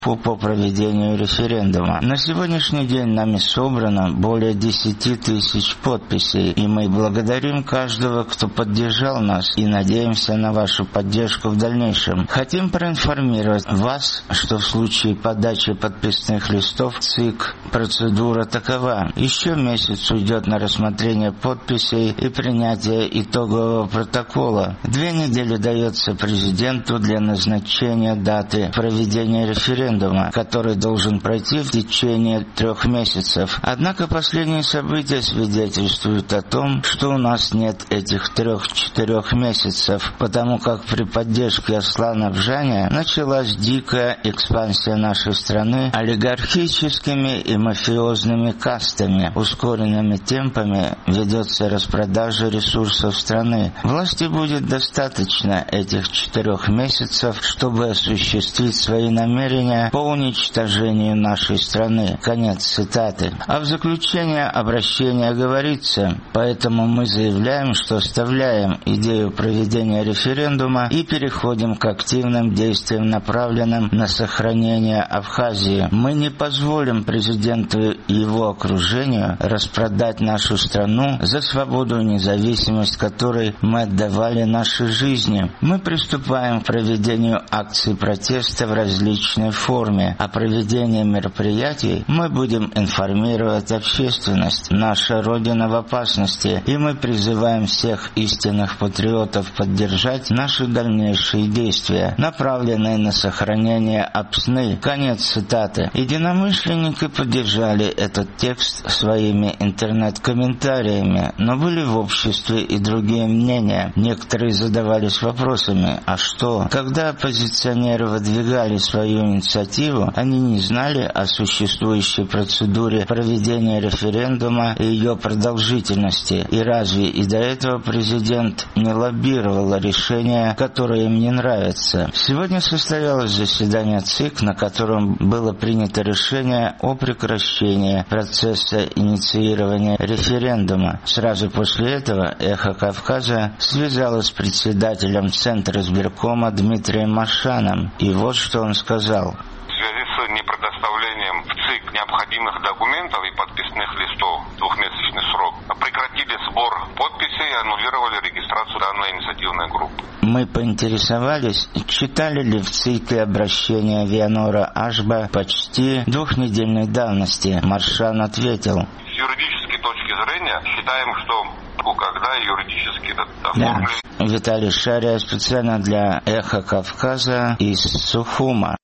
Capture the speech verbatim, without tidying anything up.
по проведению референдума. На сегодняшний день нами собрано более десяти тысяч подписей, и мы благодарим каждого, кто поддержал нас, и надеемся на вашу поддержку в дальнейшем. Хотим проинформировать вас, что в случае подачи подписных листов ЦИК процедура такова. Еще месяц уйдет на рассмотрение подписей и принятие итогового протокола. Две недели дается президенту для назначения даты проведения референдума, который должен пройти в течение трех месяцев. Однако последние события свидетельствуют о том, что у нас нет этих трех-четырех месяцев, потому как при поддержке Аслана Бжаня началась дикая экспансия нашей страны олигархическими и мафиозными кастами. Ускоренными темпами ведется распродажа ресурсов страны. Власти будет достаточно этих четырех месяцев, чтобы осуществить свои намерения по уничтожению нашей страны. Конец цитаты. А в заключение обращения говорится: поэтому мы заявляем, что оставляем идею проведения референдума и переходим к активным действиям, направленным на сохранение Абхазии. Мы не позволим президенту и его окружению распродать нашу страну за свободу и независимость, которой мы отдавали наши жизни. Мы приступаем к проведению акций протеста в различной форме. О проведении мероприятий мы будем информировать общественность. Наша Родина в опасности, и мы призываем всех истинных патриотов поддержать наши дальнейшие действия, направленные на сохранение Апсны. Конец цитаты. Единомышленники поддержали этот текст своими интернет-комментариями, но были в обществе и другие мнения. Некоторые задавались вопросами: а что? Когда оппозиционеры выдвигали свою инициативу, они не знали о существующей процедуре проведения референдума и ее продолжительности. И разве и до этого президент не лоббировал решение, которое им не нравится? Сегодня состоялось заседание ЦИК, на котором было принято решение о прекращении процесса инициирования референдума. Сразу после этого «Эхо Кавказа» связалось с председателем Центра избиркома Дмитрием Машаном. И вот что он сказал. В связи с непредоставлением в ЦИК необходимых документов и подписных листов двухмесячный срок прекратили сбор подписей и аннулировали регистрацию данной инициативной группы. Мы поинтересовались, читали ли в ЦИКе обращение Вианора Ашба почти двухнедельной давности. Маршан ответил: с юридической точки зрения считаем, что когда юридически оформили. Да. Виталий Шария специально для «Эхо Кавказа» из Сухума.